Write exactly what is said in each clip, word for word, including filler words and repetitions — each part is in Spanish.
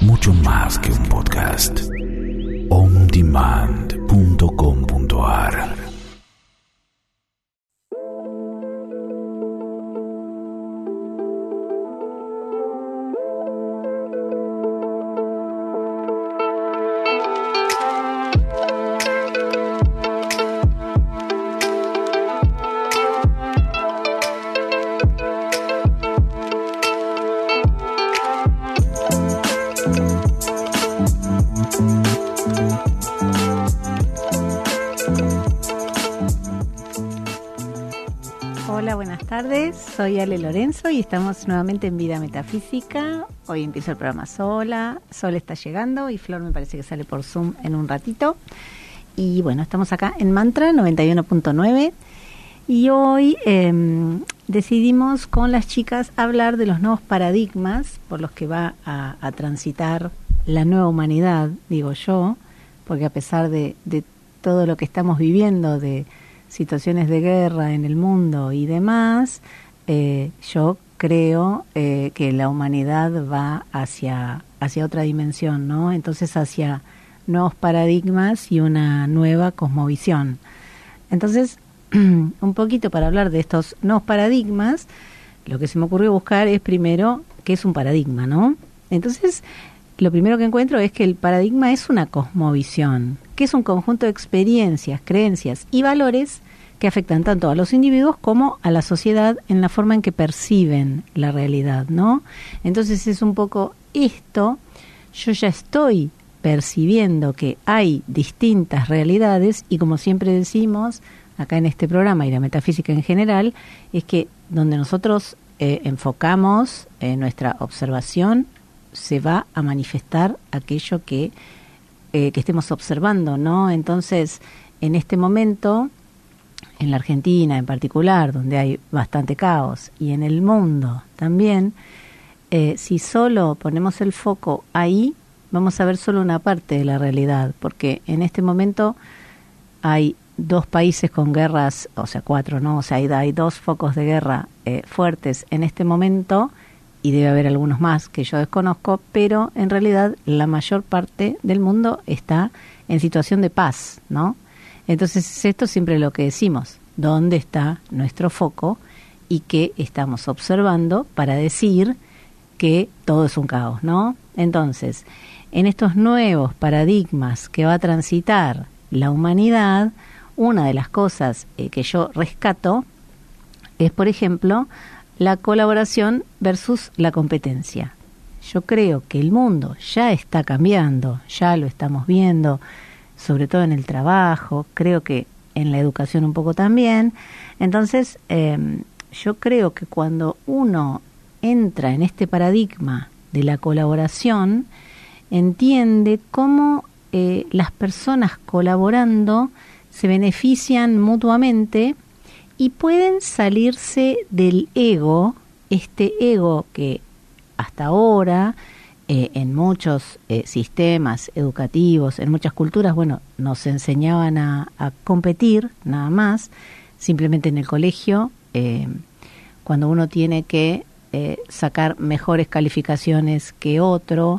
mucho más que un podcast. on demand punto com punto a r Soy Ale Lorenzo y estamos nuevamente en Vida Metafísica. Hoy empieza el programa sola. Sol está llegando y Flor me parece que sale por Zoom en un ratito. Y bueno, estamos acá en Mantra noventa y uno punto nueve y hoy eh, decidimos con las chicas hablar de los nuevos paradigmas por los que va a, a transitar la nueva humanidad, digo yo, porque a pesar de, de todo lo que estamos viviendo, de situaciones de guerra en el mundo y demás, eh, yo creo eh, que la humanidad va hacia, hacia otra dimensión, ¿no? Entonces hacia nuevos paradigmas y una nueva cosmovisión. Entonces, un poquito para hablar de estos nuevos paradigmas, lo que se me ocurrió buscar es primero qué es un paradigma, ¿no? Entonces, lo primero que encuentro es que el paradigma es una cosmovisión, que es un conjunto de experiencias, creencias y valores que afectan tanto a los individuos como a la sociedad en la forma en que perciben la realidad, ¿no? Entonces es un poco esto, yo ya estoy percibiendo que hay distintas realidades y como siempre decimos acá en este programa y la metafísica en general, es que donde nosotros eh, enfocamos eh, nuestra observación, se va a manifestar aquello que, eh, que estemos observando, ¿no? Entonces, en este momento, en la Argentina en particular, donde hay bastante caos, y en el mundo también, eh, si solo ponemos el foco ahí, vamos a ver solo una parte de la realidad, porque en este momento hay dos países con guerras, o sea, cuatro, ¿no? O sea, hay, hay dos focos de guerra eh, fuertes en este momento, y debe haber algunos más que yo desconozco, pero en realidad la mayor parte del mundo está en situación de paz, ¿no? Entonces esto siempre es lo que decimos, ¿dónde está nuestro foco y qué estamos observando para decir que todo es un caos, ¿no? Entonces, en estos nuevos paradigmas que va a transitar la humanidad, una de las cosas eh, que yo rescato es, por ejemplo, la colaboración versus la competencia. Yo creo que el mundo ya está cambiando, ya lo estamos viendo, sobre todo en el trabajo, creo que en la educación un poco también. Entonces, eh, yo creo que cuando uno entra en este paradigma de la colaboración, entiende cómo eh, las personas colaborando se benefician mutuamente y pueden salirse del ego, este ego que hasta ahora eh, en muchos eh, sistemas educativos, en muchas culturas, bueno, nos enseñaban a, a competir nada más, simplemente en el colegio, eh, cuando uno tiene que eh, sacar mejores calificaciones que otro,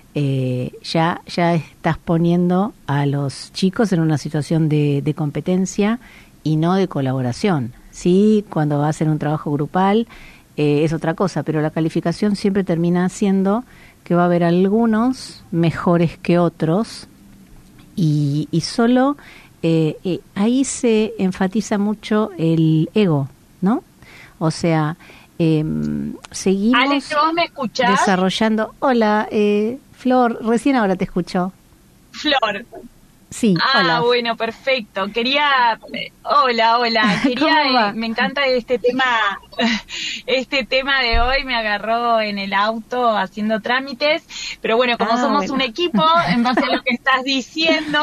eh, ya, ya estás poniendo a los chicos en una situación de, de competencia y no de colaboración. Sí, cuando va a hacer un trabajo grupal eh, es otra cosa, pero la calificación siempre termina siendo que va a haber algunos mejores que otros y, y solo eh, eh, ahí se enfatiza mucho el ego, ¿no? O sea, eh, seguimos Alex, ¿vos me escuchás? Desarrollando. Hola, eh, Flor, recién ahora te escucho. Flor. Sí, ah, hola. Bueno, perfecto. Quería, hola, hola. Quería, eh, me encanta este tema, este tema de hoy me agarró en el auto haciendo trámites, pero bueno, como ah, somos bueno. un equipo, en base a lo que estás diciendo,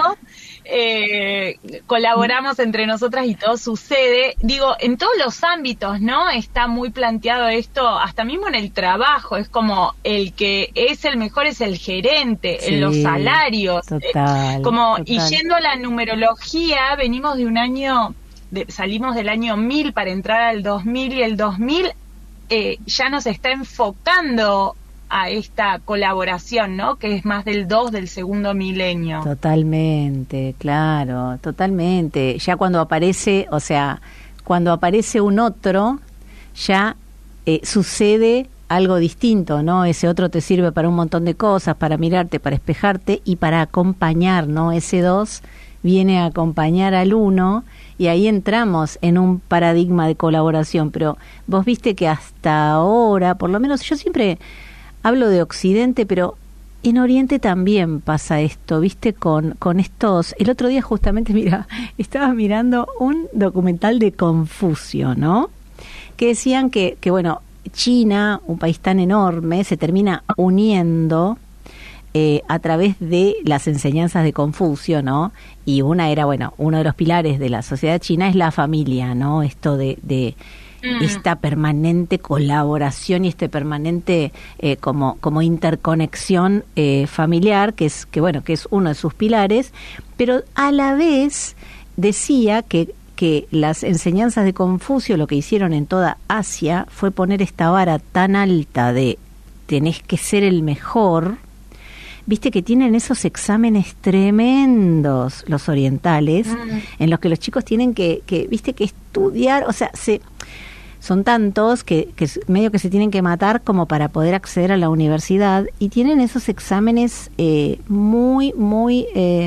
eh, colaboramos entre nosotras y todo sucede. Digo, en todos los ámbitos, ¿no? Está muy planteado esto, hasta mismo en el trabajo, es como el que es el mejor es el gerente, Sí, en los salarios. Total, eh, como total. Y yendo a la numerología, venimos de un año, de, salimos del año mil para entrar al dos mil y el dos mil eh, ya nos está enfocando a esta colaboración, ¿no? Que es más del dos del segundo milenio. Totalmente, claro, totalmente. Ya cuando aparece, o sea, cuando aparece un otro, ya eh, sucede algo distinto, ¿no? Ese otro te sirve para un montón de cosas, para mirarte, para espejarte y para acompañar, ¿no? Ese dos viene a acompañar al uno y ahí entramos en un paradigma de colaboración. Pero vos viste que hasta ahora, por lo menos yo siempre hablo de Occidente, pero en Oriente también pasa esto, viste, con, con estos... El otro día justamente, mira, estaba mirando un documental de Confucio, ¿no? Que decían que, que bueno, China, un país tan enorme, se termina uniendo eh, a través de las enseñanzas de Confucio, ¿no? Y una era, bueno, uno de los pilares de la sociedad china es la familia, ¿no? Esto de, de mm. esta permanente colaboración y este permanente eh, como, como interconexión eh, familiar, que es, que bueno, que es uno de sus pilares, pero a la vez decía que que las enseñanzas de Confucio lo que hicieron en toda Asia fue poner esta vara tan alta de tenés que ser el mejor. Viste que tienen esos exámenes tremendos los orientales, mm. en los que los chicos tienen que, que viste, que estudiar, o sea, se son tantos que, que medio que se tienen que matar como para poder acceder a la universidad, y tienen esos exámenes eh, muy, muy... Eh,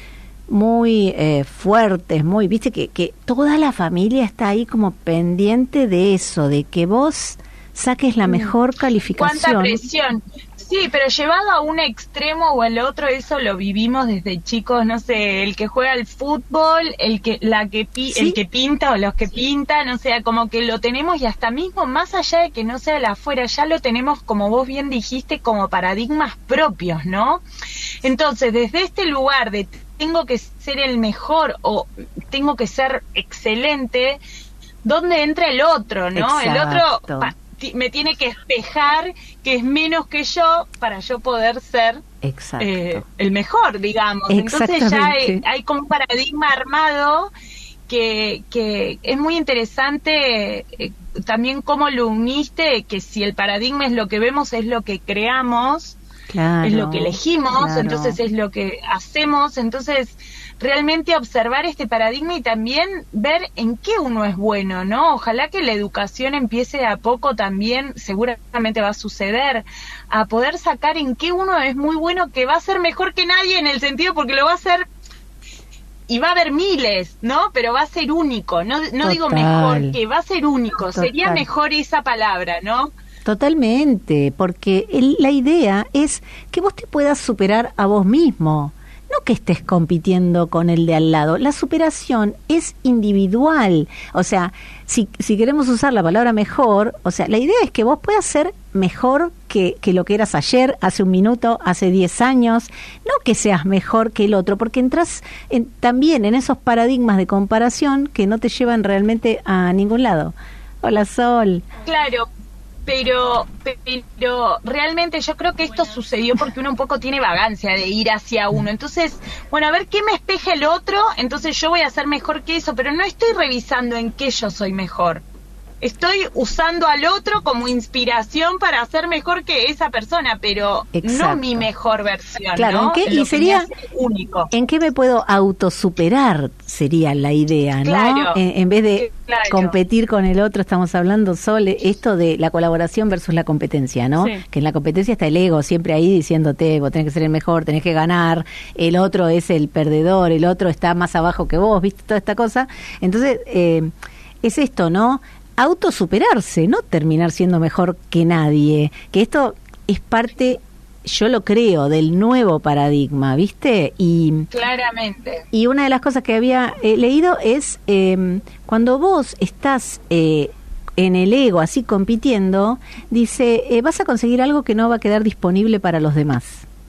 muy eh, fuertes, muy, viste que, que toda la familia está ahí como pendiente de eso, de que vos saques la mejor calificación. ¿Cuánta presión? Sí, pero llevado a un extremo o al otro, eso lo vivimos desde chicos, no sé, el que juega al fútbol, el que la que pi, ¿Sí? el que pinta o los que pintan, o sea, como que lo tenemos, y hasta mismo más allá de que no sea la afuera, ya lo tenemos, como vos bien dijiste, como paradigmas propios, ¿no? Entonces, desde este lugar de tengo que ser el mejor o tengo que ser excelente, ¿dónde entra el otro, no? Exacto. El otro pa, t- me tiene que espejar que es menos que yo para yo poder ser eh, el mejor, digamos. Entonces ya hay, hay como un paradigma armado que, que es muy interesante eh, también cómo lo uniste, que si el paradigma es lo que vemos, es lo que creamos. Claro, es lo que elegimos, claro. Entonces es lo que hacemos, entonces realmente observar este paradigma y también ver en qué uno es bueno, ¿no? Ojalá que la educación empiece a poco también, seguramente va a suceder, a poder sacar en qué uno es muy bueno, que va a ser mejor que nadie en el sentido porque lo va a hacer, y va a haber miles, ¿no? Pero va a ser único, no, no digo mejor, que va a ser único, Total. Sería mejor esa palabra, ¿no? Totalmente, porque el, la idea es que vos te puedas superar a vos mismo, no que estés compitiendo con el de al lado. La superación es individual, o sea, si, si queremos usar la palabra mejor, o sea, la idea es que vos puedas ser mejor que, que lo que eras ayer, hace un minuto, hace diez años, no que seas mejor que el otro, porque entras en, también en esos paradigmas de comparación que no te llevan realmente a ningún lado. Hola, Sol. Claro. Pero, pero realmente yo creo que esto sucedió porque uno un poco tiene vagancia de ir hacia uno. Entonces, bueno, a ver qué me espeja el otro, entonces yo voy a ser mejor que eso, pero no estoy revisando en qué yo soy mejor. Estoy usando al otro como inspiración para ser mejor que esa persona, pero Exacto. no mi mejor versión, claro, ¿no? ¿en qué? Y sería único. ¿En qué me puedo autosuperar? Sería la idea, ¿no? Claro. En, en vez de claro. competir con el otro, estamos hablando, Sol, esto de la colaboración versus la competencia, ¿no? Sí. Que en la competencia está el ego siempre ahí diciéndote, vos tenés que ser el mejor, tenés que ganar, el otro es el perdedor, el otro está más abajo que vos, ¿viste? Toda esta cosa. Entonces, eh, es esto, ¿no? Autosuperarse, no terminar siendo mejor que nadie, que esto es parte, yo lo creo, del nuevo paradigma, ¿viste? Y claramente. Y una de las cosas que había eh, leído es eh, cuando vos estás eh, en el ego, así compitiendo, dice, eh, vas a conseguir algo que no va a quedar disponible para los demás.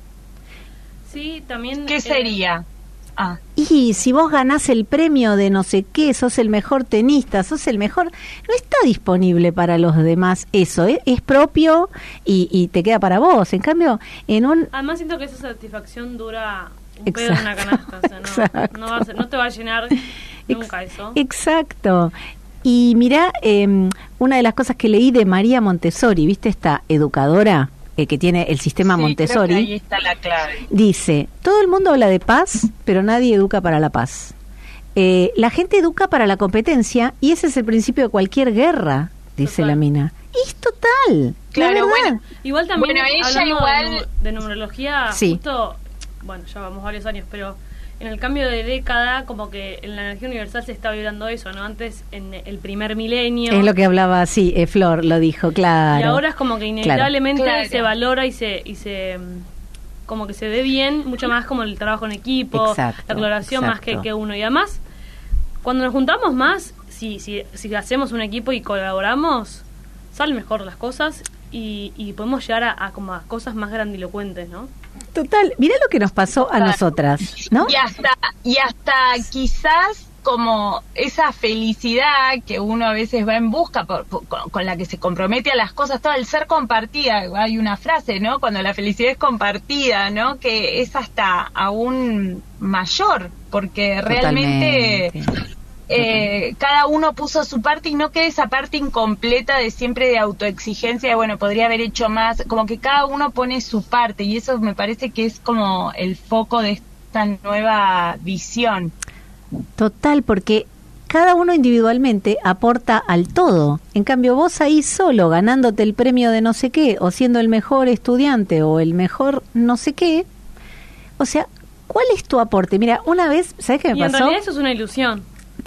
Sí, también. ¿Qué sería? Eh, Ah. Y si vos ganás el premio de no sé qué, sos el mejor tenista, sos el mejor, no está disponible para los demás eso, ¿eh? Es propio y, y te queda para vos. En cambio, en un... Además siento que esa satisfacción dura un Exacto. pedo en una canasta, o sea, no, no, va a ser, no te va a llenar nunca Ex- eso. Exacto. Y mirá, eh, una de las cosas que leí de María Montessori, ¿viste esta educadora? eh, que tiene el sistema sí, Montessori, creo que ahí está la clave. Dice, todo el mundo habla de paz, pero nadie educa para la paz. Eh, la gente educa para la competencia y ese es el principio de cualquier guerra, dice total. La mina. Y es total, claro, bueno, igual también bueno, ella igual de, de numerología, sí. justo, bueno, ya vamos varios años, pero en el cambio de década, como que en la energía universal se está vibrando eso, ¿no? Antes, en el primer milenio. Es lo que hablaba, sí, eh, Flor lo dijo, claro. Y ahora es como que inevitablemente claro. se valora y se y se como que se ve bien, mucho más como el trabajo en equipo, exacto, la colaboración exacto. más que, que uno. Y además, cuando nos juntamos más, si, si, si hacemos un equipo y colaboramos, salen mejor las cosas y, y podemos llegar a, a, como a cosas más grandilocuentes, ¿no? Total, mirá lo que nos pasó a nosotras, ¿no? Y hasta, y hasta quizás como esa felicidad que uno a veces va en busca, por, por, con la que se compromete a las cosas, todo el ser compartida, hay una frase, ¿no? Cuando la felicidad es compartida, ¿no? Que es hasta aún mayor, porque realmente eh, cada uno puso su parte y no queda esa parte incompleta de siempre de autoexigencia, de bueno, podría haber hecho más, como que cada uno pone su parte y eso me parece que es como el foco de esta nueva visión. Total, porque cada uno individualmente aporta al todo. En cambio, vos ahí solo, ganándote el premio de no sé qué, o siendo el mejor estudiante, o el mejor no sé qué, o sea, ¿cuál es tu aporte? Mira, una vez, ¿sabes qué me y pasó? En realidad eso es una ilusión.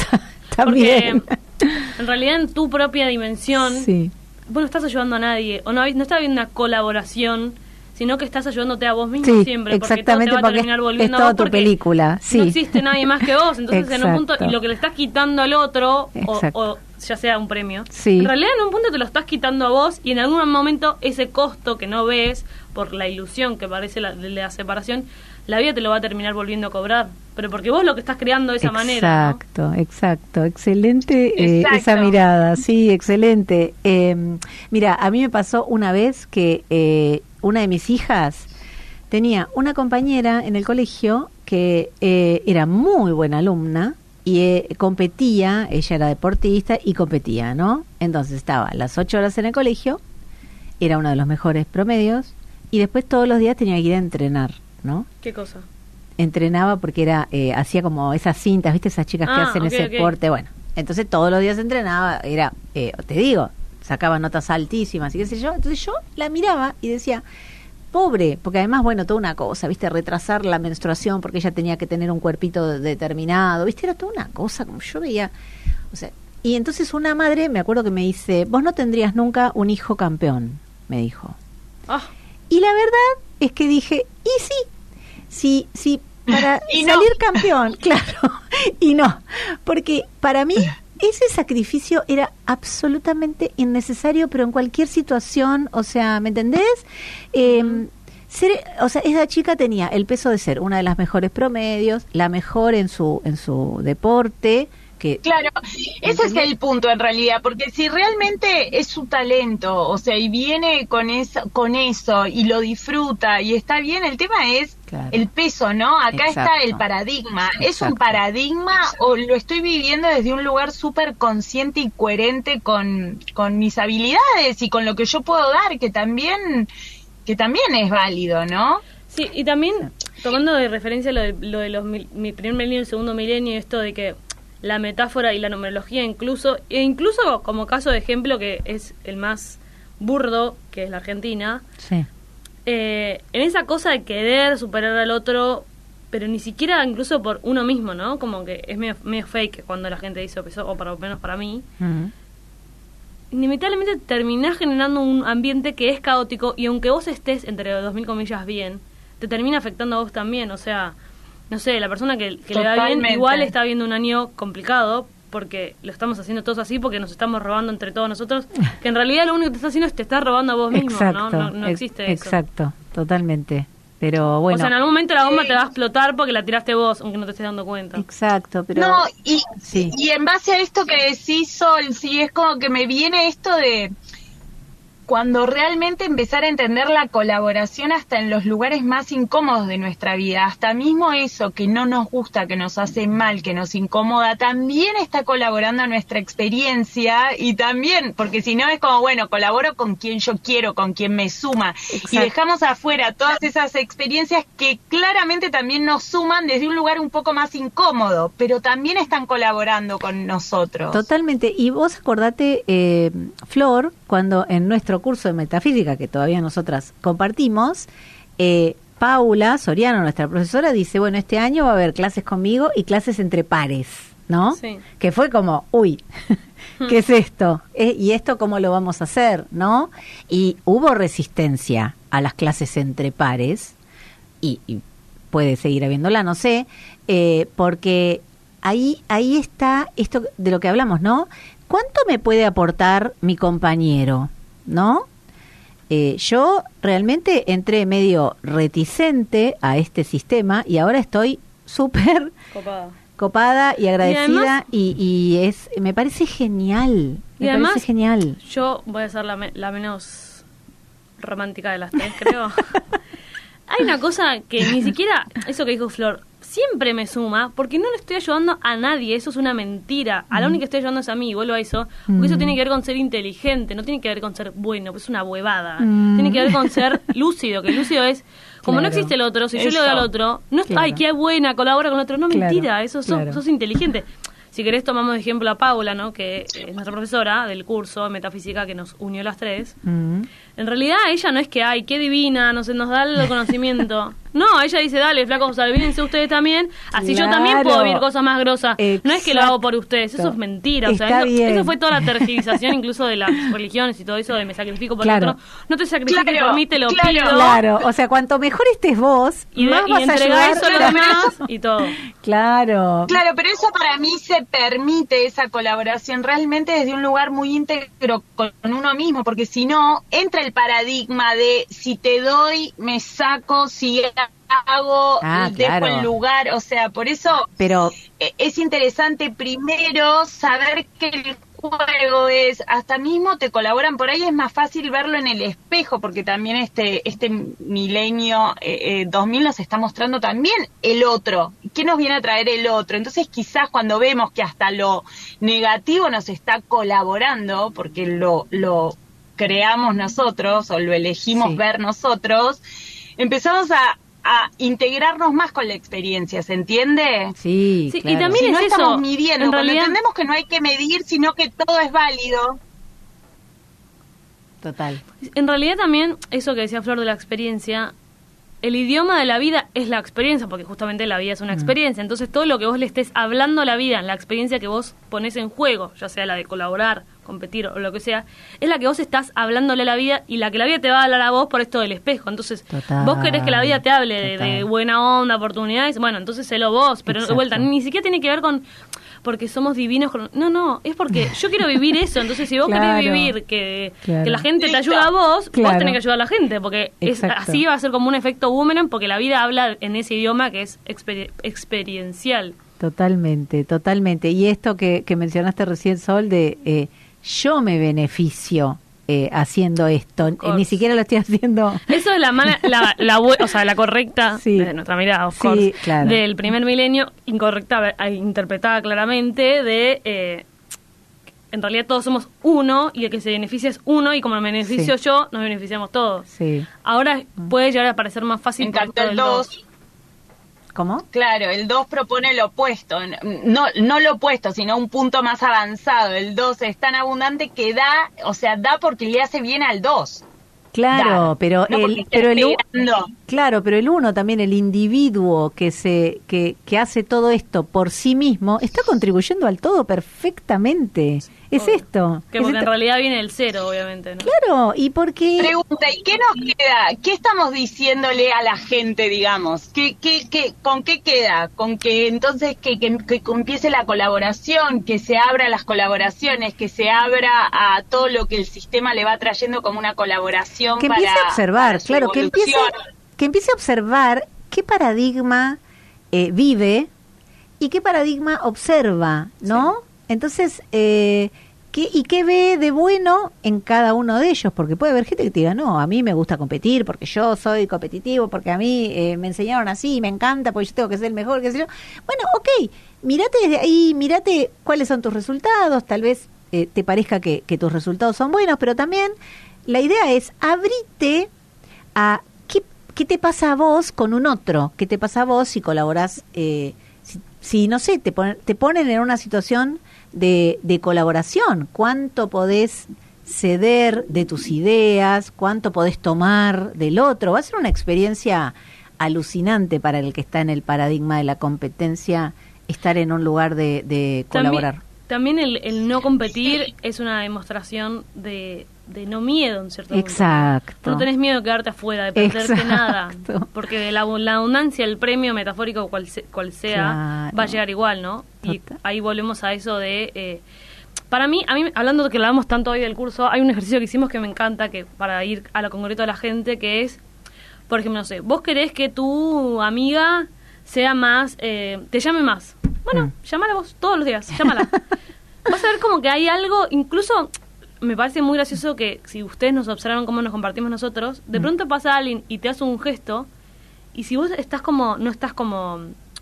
También. Porque en realidad en tu propia dimensión, sí. vos no estás ayudando a nadie, o no, no está habiendo una colaboración, sino que estás ayudándote a vos mismo sí, siempre, exactamente, porque todo te va a terminar volviendo es toda a vos tu película, sí. no existe nadie más que vos, entonces en un punto, y lo que le estás quitando al otro, o, o ya sea un premio, sí. en realidad en un punto te lo estás quitando a vos, y en algún momento ese costo que no ves, por la ilusión que parece la, de la separación, la vida te lo va a terminar volviendo a cobrar, pero porque vos lo que estás creando de esa exacto, manera, Exacto, ¿no? exacto, excelente eh, esa mirada, sí, excelente. Eh, mira, a mí me pasó una vez que eh, una de mis hijas tenía una compañera en el colegio que eh, era muy buena alumna y eh, competía, ella era deportista y competía, ¿no? Entonces estaba las ocho horas en el colegio, era uno de los mejores promedios y después todos los días tenía que ir a entrenar, ¿no? ¿Qué cosa? Entrenaba porque era eh, hacía como esas cintas, ¿viste? Esas chicas ah, que hacen okay, ese okay. deporte, bueno. Entonces todos los días entrenaba, era, eh, te digo, sacaba notas altísimas y qué sé yo. Entonces yo la miraba y decía, pobre, porque además, bueno, toda una cosa, ¿viste? Retrasar la menstruación porque ella tenía que tener un cuerpito determinado, ¿viste? Era toda una cosa, como yo veía, o sea, y entonces una madre, me acuerdo que me dice, vos no tendrías nunca un hijo campeón, me dijo. Oh. Y la verdad es que dije, y sí, sí, sí, para y salir no. campeón, claro, y no, porque para mí ese sacrificio era absolutamente innecesario, pero en cualquier situación, o sea, ¿me entendés? Eh, uh-huh. ser, o sea, esa chica tenía el peso de ser una de las mejores promedios, la mejor en su en su deporte. Que, claro, ese es el punto en realidad, porque si realmente es su talento, o sea, y viene con eso, con eso y lo disfruta y está bien, el tema es claro. el peso, ¿no? Acá Exacto. está el paradigma. Exacto. ¿Es un paradigma o lo estoy viviendo desde un lugar súper consciente y coherente con, con mis habilidades y con lo que yo puedo dar, que también, que también es válido, ¿no? Sí, y también tomando de referencia lo de, lo de los mil, mi primer milenio y el segundo milenio, esto de que la metáfora y la numerología incluso, e incluso como caso de ejemplo que es el más burdo, que es la Argentina, sí. eh, en esa cosa de querer superar al otro, pero ni siquiera incluso por uno mismo, ¿no? Como que es medio, medio fake cuando la gente dice eso, o por lo menos para mí. Uh-huh. Inevitablemente terminás generando un ambiente que es caótico y aunque vos estés, entre dos mil comillas, bien, te termina afectando a vos también, o sea... No sé, la persona que, que le va bien igual está viendo un año complicado porque lo estamos haciendo todos así porque nos estamos robando entre todos nosotros, que en realidad lo único que te está haciendo es te estás robando a vos mismo, exacto, ¿no? No, no existe ex- eso. Exacto, totalmente. Pero bueno. O sea, en algún momento la bomba te va a explotar porque la tiraste vos, aunque no te estés dando cuenta. Exacto, pero... No, y, sí. y en base a esto que decís, Sol, sí, es como que me viene esto de... cuando realmente empezar a entender la colaboración hasta en los lugares más incómodos de nuestra vida, hasta mismo eso que no nos gusta, que nos hace mal, que nos incomoda, también está colaborando a nuestra experiencia y también, porque si no es como, bueno, colaboro con quien yo quiero, con quien me suma. Exacto. Y dejamos afuera todas esas experiencias que claramente también nos suman desde un lugar un poco más incómodo, pero también están colaborando con nosotros. Totalmente. Y vos acordate, eh, Flor, cuando en nuestro curso de metafísica, que todavía nosotras compartimos, eh, Paula Soriano, nuestra profesora, dice, bueno, este año va a haber clases conmigo y clases entre pares, ¿no? Sí. Que fue como, uy, ¿qué es esto? Eh, ¿Y esto cómo lo vamos a hacer? ¿No? Y hubo resistencia a las clases entre pares, y, y puede seguir habiéndola, no sé, eh, porque ahí, ahí está esto de lo que hablamos, ¿no? ¿Cuánto me puede aportar mi compañero? ¿No? Eh, yo realmente entré medio reticente a este sistema y ahora estoy súper copada. copada y agradecida y, además, y, y es me parece genial. Me y además, parece genial. Yo voy a ser la, me, la menos romántica de las tres, creo. Hay una cosa que ni siquiera, eso que dijo Flor, siempre me suma, porque no le estoy ayudando a nadie, eso es una mentira. A la única que estoy ayudando es a mí, vuelvo a eso, porque mm. eso tiene que ver con ser inteligente, no tiene que ver con ser bueno, pues es una huevada. Mm. Tiene que ver con ser lúcido, que lúcido es, como claro. no existe el otro, si eso. yo le doy al otro, no es, claro. ay, qué buena, colabora con otro, no, claro. mentira, eso sos, claro. sos inteligente. Si querés tomamos de ejemplo a Paula, ¿no? Que es nuestra profesora del curso de metafísica que nos unió las tres. Mm. En realidad ella no es que, ay, qué divina, no sé, nos da el conocimiento. No, ella dice, dale, flacos, olvídense ustedes también, así claro. yo también puedo vivir cosas más grosas. Exacto. No es que lo hago por ustedes, eso es mentira. O sea, eso, eso fue toda la tergiversación incluso de las religiones y todo eso de me sacrifico por claro. el otro. No te sacrifiques claro. por mí, te lo claro. pido. Claro, o sea, cuanto mejor estés vos, y, de, más y vas a ayudar. Eso a los demás y todo. Claro. Claro, pero eso para mí se permite esa colaboración realmente desde un lugar muy íntegro con uno mismo, porque si no, entra el paradigma de si te doy, me saco, si hago, ah, dejo claro. el lugar, o sea, por eso pero es interesante primero saber que el juego es, hasta mismo te colaboran por ahí, es más fácil verlo en el espejo, porque también este este milenio eh, eh, dos mil nos está mostrando también el otro, ¿qué nos viene a traer el otro? Entonces quizás cuando vemos que hasta lo negativo nos está colaborando, porque lo, lo creamos nosotros o lo elegimos sí. ver nosotros, empezamos a a integrarnos más con la experiencia, ¿se entiende? Sí, sí claro. Y también si es no eso, estamos midiendo, en cuando realidad entendemos que no hay que medir, sino que todo es válido. Total. En realidad también, eso que decía Flor de la experiencia, el idioma de la vida es la experiencia, porque justamente la vida es una mm. experiencia, entonces todo lo que vos le estés hablando a la vida, la experiencia que vos pones en juego, ya sea la de colaborar, competir o lo que sea, es la que vos estás hablándole a la vida y la que la vida te va a hablar a vos por esto del espejo. Entonces, total, vos querés que la vida te hable de, de buena onda, oportunidades, bueno, entonces sélo vos, pero Exacto. de vuelta, ni siquiera tiene que ver con porque somos divinos. Con... No, no, es porque yo quiero vivir eso, entonces si vos claro, querés vivir que, claro. que la gente te ayuda a vos, claro. vos tenés que ayudar a la gente, porque es, así va a ser como un efecto boomerang, porque la vida habla en ese idioma que es exper- experiencial. Totalmente, totalmente. Y esto que, que mencionaste recién, Sol, de... Eh, yo me beneficio eh, haciendo esto, eh, ni siquiera lo estoy haciendo. Eso es la mala, la, la, o sea, la correcta sí. desde nuestra mirada, of course, sí, claro. del primer milenio, incorrecta, interpretada claramente de, eh, en realidad todos somos uno y el que se beneficia es uno y como me beneficio sí. yo, nos beneficiamos todos. Sí. Ahora puede llegar a parecer más fácil. Encantó el dos. ¿Cómo? Claro, el dos propone lo opuesto, no no lo opuesto, sino un punto más avanzado. El dos es tan abundante que da, o sea, da porque le hace bien al dos. Claro, da, pero no el pero el claro, pero el uno también, el individuo que se que que hace todo esto por sí mismo, está contribuyendo al todo perfectamente. Es Obvio. esto. Que es porque esto. en realidad viene el cero, obviamente, ¿no? Claro, y porque... Pregunta, ¿y qué nos queda? ¿Qué estamos diciéndole a la gente, digamos? ¿Qué, qué, qué, ¿Con qué queda? ¿Con que entonces que, que, que empiece la colaboración, que se abra las colaboraciones, que se abra a todo lo que el sistema le va trayendo como una colaboración que para... Que empiece a observar, claro, evolución. que empiece, que empiece a observar qué paradigma eh, vive y qué paradigma observa, ¿no? Sí. Entonces... Eh, ¿Qué, ¿Y qué ve de bueno en cada uno de ellos? Porque puede haber gente que te diga, no, a mí me gusta competir porque yo soy competitivo, porque a mí eh, me enseñaron así, me encanta, porque yo tengo que ser el mejor, qué sé yo. Bueno, ok, mírate desde ahí, mírate cuáles son tus resultados, tal vez eh, te parezca que, que tus resultados son buenos, pero también la idea es abrite a qué, qué te pasa a vos con un otro, qué te pasa a vos si colaborás, eh, si, si, no sé, te, pon, te ponen en una situación de, de colaboración, cuánto podés ceder de tus ideas, cuánto podés tomar del otro. Va a ser una experiencia alucinante para el que está en el paradigma de la competencia, estar en un lugar de, de colaborar. También, también el, el no competir es una demostración de, de no miedo, en cierto modo. Exacto. No tenés miedo de quedarte afuera, de perderte Exacto. nada. Porque de la, la abundancia, el premio metafórico, cual, se, cual sea, Claro. va a llegar igual, ¿no? Y Total. ahí volvemos a eso de... Eh, para mí, a mí, hablando de que hablamos tanto hoy del curso, hay un ejercicio que hicimos que me encanta, que para ir a lo concreto de la gente, que es, por ejemplo, no sé, vos querés que tu amiga sea más, eh, te llame más. Bueno, Mm. llámala vos todos los días, llámala. Vas a ver como que hay algo, incluso me parece muy gracioso que si ustedes nos observan cómo nos compartimos nosotros, de Mm. pronto pasa alguien y te hace un gesto, y si vos estás como, no estás como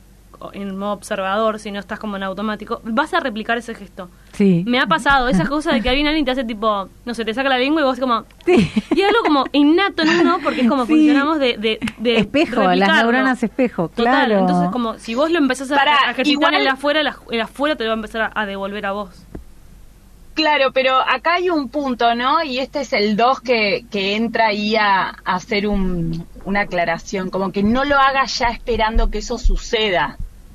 en modo observador, sino estás como en automático, vas a replicar ese gesto. Sí. Me ha pasado esa cosa de que alguien alguien te hace tipo, no sé, te saca la lengua y vos como... Sí. Y es algo como innato en uno, porque es como Sí. funcionamos de, de, de Espejo, las replicarlo. neuronas espejo, Total, claro. entonces como si vos lo empezás a, Pará, a ejercitar igual- en el afuera, el, aj- el afuera te lo va a empezar a, a devolver a vos. Claro, pero acá hay un punto, ¿no? Y este es el dos que, que entra ahí a, a hacer un, una aclaración, como que no lo hagas ya esperando que eso suceda.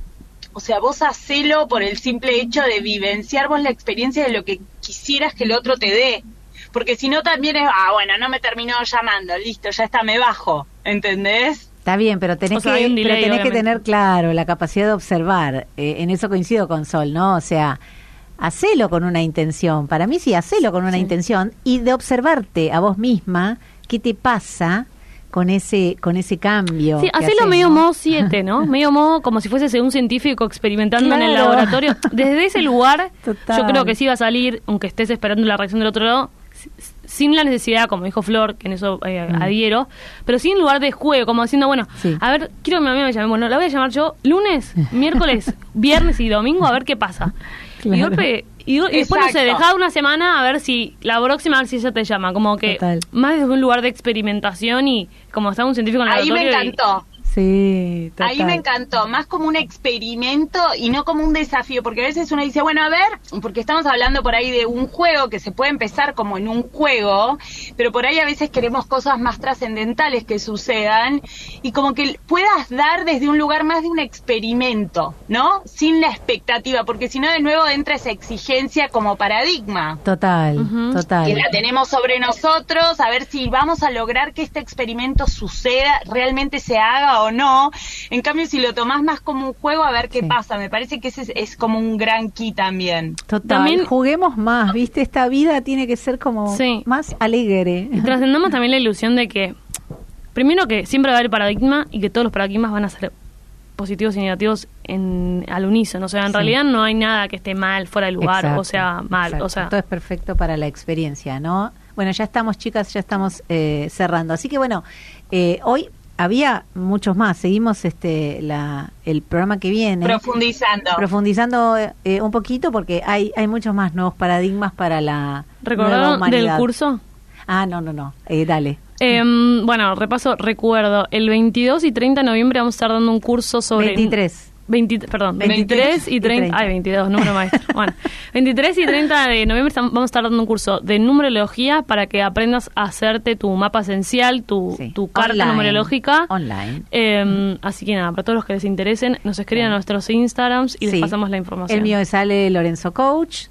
O sea, vos hacelo por el simple hecho de vivenciar vos la experiencia de lo que quisieras que el otro te dé. Porque si no también es, ah, bueno, no me terminó llamando, listo, ya está, me bajo, ¿entendés? Está bien, pero tenés, O sea, que, hay un delay, pero tenés que obviamente. tener claro la capacidad de observar. Eh, en eso coincido con Sol, ¿no? O sea, hacelo con una intención. Para mí sí, hacelo con una Sí. intención y de observarte a vos misma qué te pasa con ese con ese cambio. Sí, que hacelo haces, medio ¿no? modo siete, ¿no? Medio modo como si fuese un científico experimentando en el Claro. laboratorio. Desde ese lugar, Total. yo creo que sí va a salir, aunque estés esperando la reacción del otro lado, s- sin la necesidad, como dijo Flor, que en eso eh, Mm. adhiero, pero sí en lugar de juego, como diciendo, bueno, Sí. a ver, quiero que mi amiga me llame. Bueno, la voy a llamar yo lunes, miércoles, viernes y domingo, a ver qué pasa. Y, Claro. golpe, y, y después, no sé, Exacto. dejá una semana a ver si la próxima, a ver si ella te llama. Como que Total. más desde un lugar de experimentación y como está un científico en el Ahí me laboratorio. y- encantó. Sí, total. Ahí me encantó, más como un experimento y no como un desafío, porque a veces uno dice, bueno, a ver, porque estamos hablando por ahí de un juego que se puede empezar como en un juego, pero por ahí a veces queremos cosas más trascendentales que sucedan y como que puedas dar desde un lugar más de un experimento, ¿no? Sin la expectativa, porque si no de nuevo entra esa exigencia como paradigma. Total, Ujú. total. Que la tenemos sobre nosotros, a ver si vamos a lograr que este experimento suceda, realmente se haga o no. En cambio, si lo tomás más como un juego, a ver qué Sí. pasa. Me parece que ese es, es como un gran key también. Total, También- juguemos más, ¿viste? Esta vida tiene que ser como Sí. más alegre. Y trascendamos también la ilusión de que, primero que siempre va a haber paradigma y que todos los paradigmas van a ser positivos y negativos en, al unísono. O sea, en Sí. realidad no hay nada que esté mal, fuera de lugar, Exacto, o sea, mal. exacto. O sea, Todo es perfecto para la experiencia, ¿no? Bueno, ya estamos, chicas, ya estamos eh, cerrando. Así que bueno, eh, hoy había muchos más. Seguimos este la el programa que viene. Profundizando. Profundizando eh, un poquito porque hay hay muchos más nuevos paradigmas para la nueva ¿recordaron del humanidad. curso? Ah, no, no, no. Eh, dale. Em, bueno, repaso, recuerdo, el veintidós y treinta de noviembre vamos a estar dando un curso sobre... veintitrés. veinte, perdón, veintitrés veintitrés y y treinta, treinta. ay, veintidós, número maestro. Bueno, veintitrés y treinta de noviembre estam- vamos a estar dando un curso de numerología para que aprendas a hacerte tu mapa esencial, tu, Sí. tu carta Online. numerológica. Online. Eh, así que nada, para todos los que les interesen, nos escriben a nuestros Instagrams y les Sí. pasamos la información. El mío es Ale Lorenzo Coach.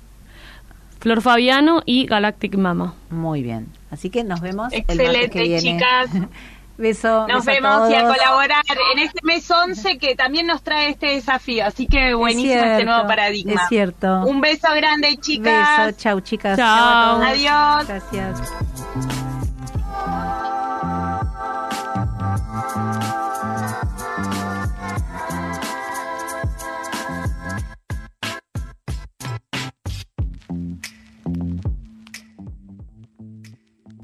Flor Fabiano y Galactic Mama. Muy bien. Así que nos vemos el martes que Excelente, viene. chicas. Beso. Nos beso vemos y a todos. colaborar en este mes once que también nos trae este desafío. Así que buenísimo Es este cierto, nuevo paradigma. Es cierto. Un beso grande, chicas. Beso. Chau, chicas. Chao. a todos. Adiós. Gracias.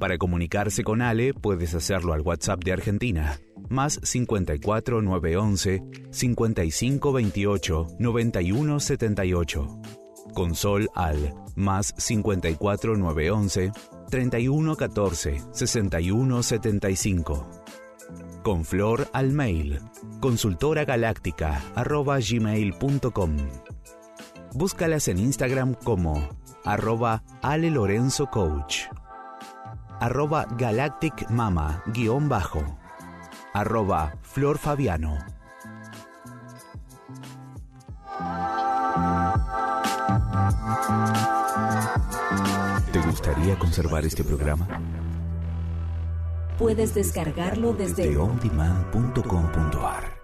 Para comunicarse con Ale, puedes hacerlo al WhatsApp de Argentina, más cincuenta y cuatro nueve once cincuenta y cinco veintiocho noventa y uno setenta y ocho. Con Sol al más cincuenta y cuatro nueve once treinta y uno catorce sesenta y uno setenta y cinco. Con Flor al mail consultoragaláctica arroba gmail punto com. Búscalas en Instagram como arroba Ale Lorenzo Coach, arroba Galactic Mama guión bajo, arroba Flor Fabiano. ¿Te gustaría conservar este programa? Puedes descargarlo desde de on demand punto com punto a r.